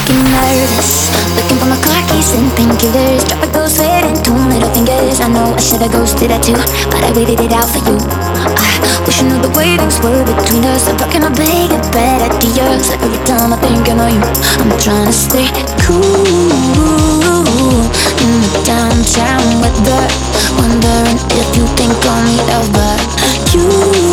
making me nervous. Looking for my car keys and painkillers. Drop a ghost sweating two middle fingers. I know I should've ghosted that too, but I waited it out for you. I wish I knew the way things were between us. I'm talking a big and bad ideas. Every time I think I know you, I'm trying to stay cool in the downtown weather, wondering if you think on me ever. You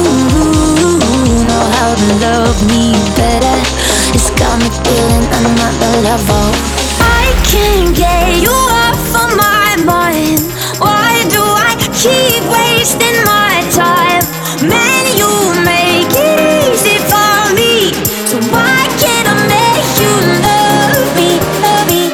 know how to love me better. It's got me feeling another level. I can't get you off of my mind. Why do I keep wasting my time? Man, you make it easy for me, so why can't I make you love me? Love me.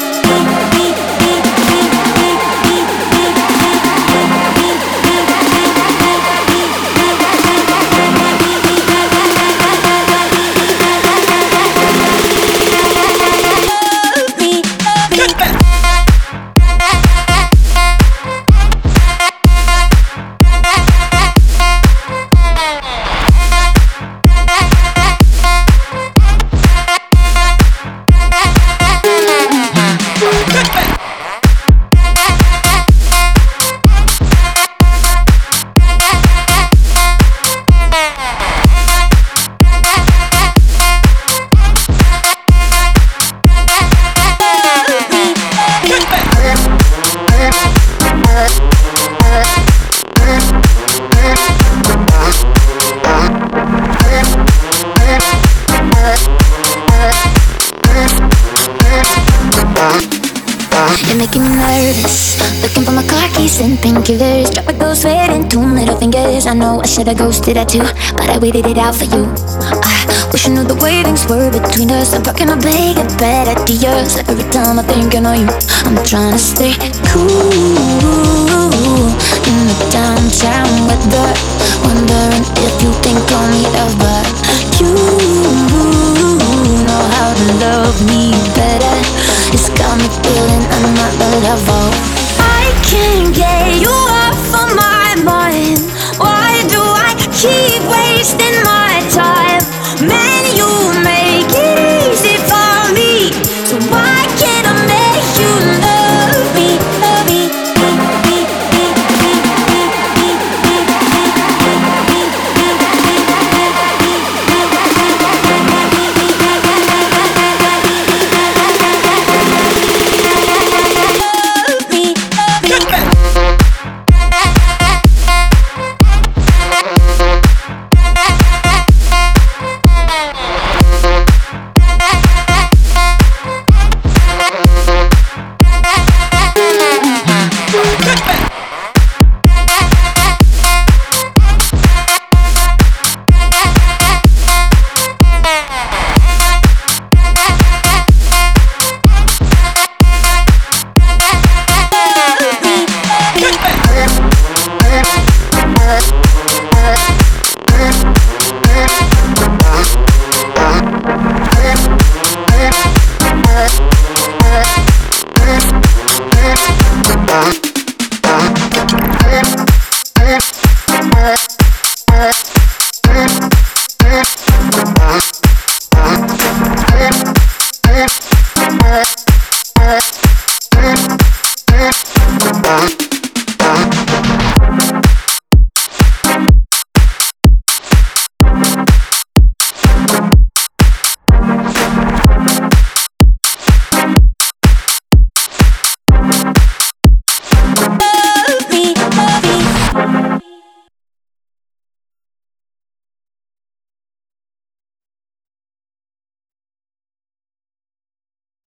You're making me nervous. Looking for my car keys and painkillers. Drop a ghost sweating two middle fingers. I know I should've ghosted that too, but I waited it out for you. I wish I knew the way things were between us. I'm talking a big and bad ideas. Every time I think I know you, I'm trying to stay cool in the downtown weather, wondering if you think on me ever. You know how to love me better. It's got me feeling another level.